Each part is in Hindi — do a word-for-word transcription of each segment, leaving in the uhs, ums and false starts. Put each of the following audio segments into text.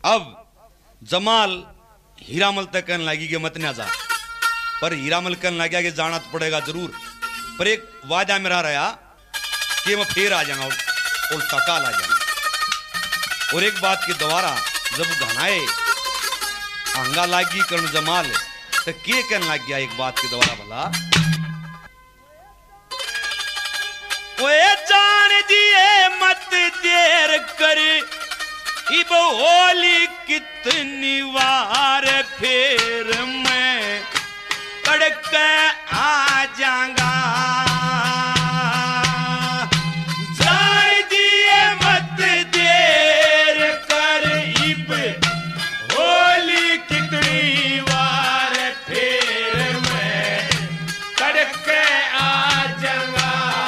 अब जमाल हीरामल तक कहने लगी कि मत ना जा, पर हीरामल कहने लग गया कि जाना तो पड़ेगा जरूर, पर एक वादा मेरा रहा कि मैं फिर आ जाऊंगा और उल्टा काल आ जाऊंगा। और एक बात की दोबारा जब घनाए हंगा लागी कर्ण जमाल तो के कहने लग गया एक बात की दोबारा भला, ओए जान दिए मत देर कर इब होली कितनी वार फिर मैं कड़क आ जाऊंगा। जान दिए मत देर कर इब होली कितनी वार फिर मैं कड़क आ जाऊंगा।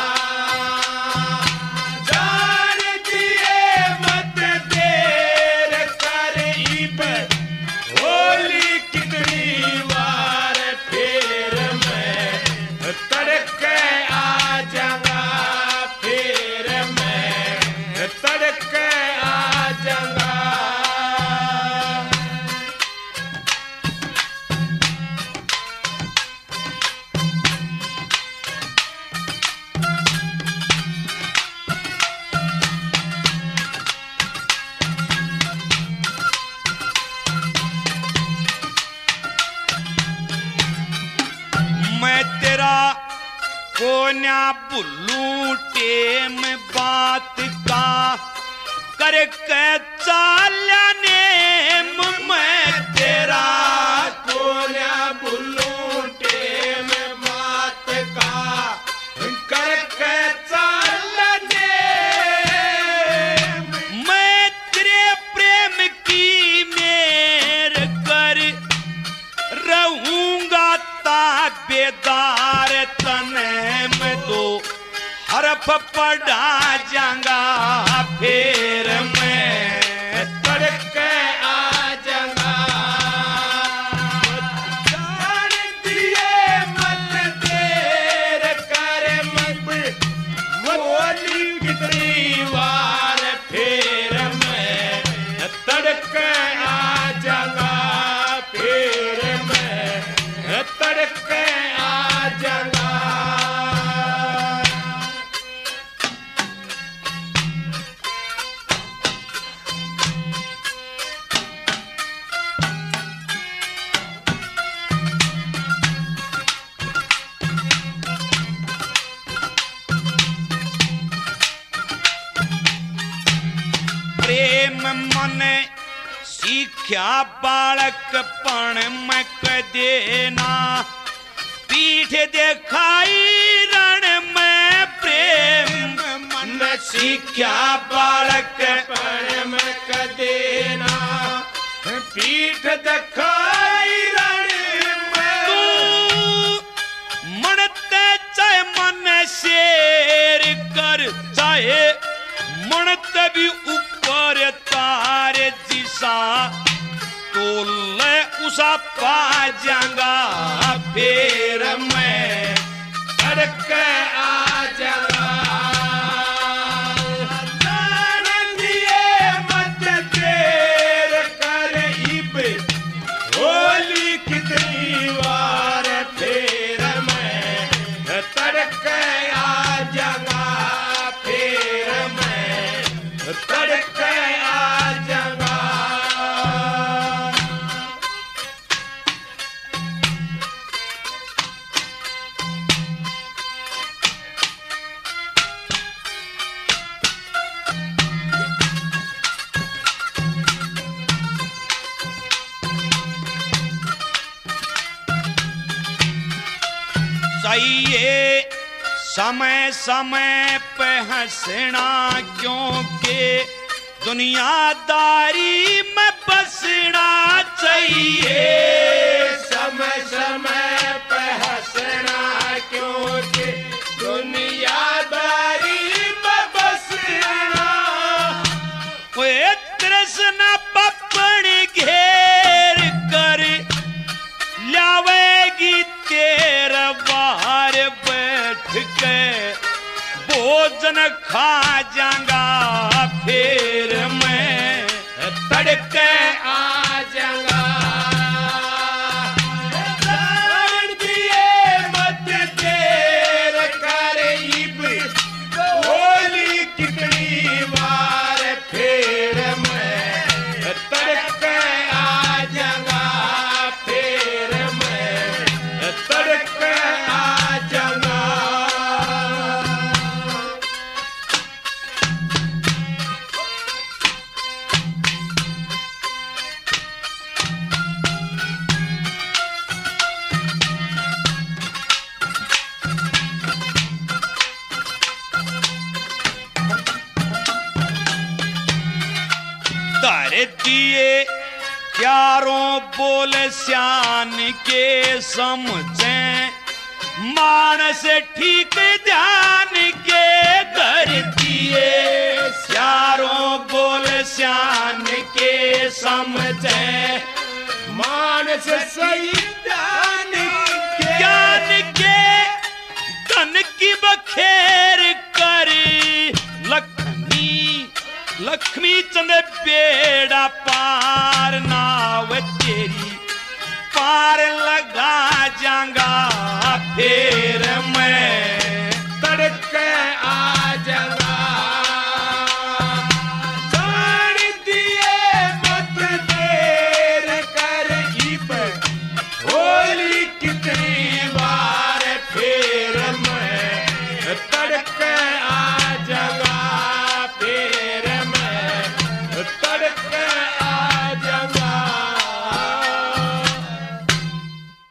कोन्या बुल्लू टेम बात का करके चालने मैं तेरा कोन्या बुल्लू टेम बात का करके चालने मैं तेरे प्रेम की मेर कर रहूंगा ताबेदार तने में दो हरफ पढ़ा जाऊंगा फिर मैं तड़के आ जाऊंगा। जान दिए मत देर कर मत होली कितनी वार फिर मैं तड़के आ जाऊंगा। फिर मैं तड़के आ जाऊंगा। प्रेम मन सीख्या बालक पण मैं देना पीठ दिखाई रण में प्रेम मन सीख्या बालक पण मैं देना पीठ दिखाई रण में तू मनते चाहे मन शेर कर चाहे मनते भी ऊपर तारे जिसा तो ले उसा पा जाऊंगा। फिर मैं तड़के आ जाऊंगा। जान दिए मत देर कर इब होली कितनी वार फिर मैं तड़के आ जाऊंगा। फिर मैं तड़के आ जाऊंगा। चाहिए समय समय पे हंसना क्योंकि दुनियादारी में बसना चाहिए। समय समय पे हंसना क्योंकि दुनियादारी में बसना कोई तृष्णा पपन घेर कर लावेगी तेरा बाहर बैठ के भोजन खा जाऊंगा। फिर मैं तड़के के क्यारों बोल श्यान के समझे मानस ठीक ध्यान के कर दिए क्यारों बोल श्यान के समझे मानस सही ज्ञान के ज्ञान के धन की बखेर करी लक्ष्मी लक्ष्मी चंद बेड़ा पार नाव तेरी पार लगा जाऊंगा फिर मैं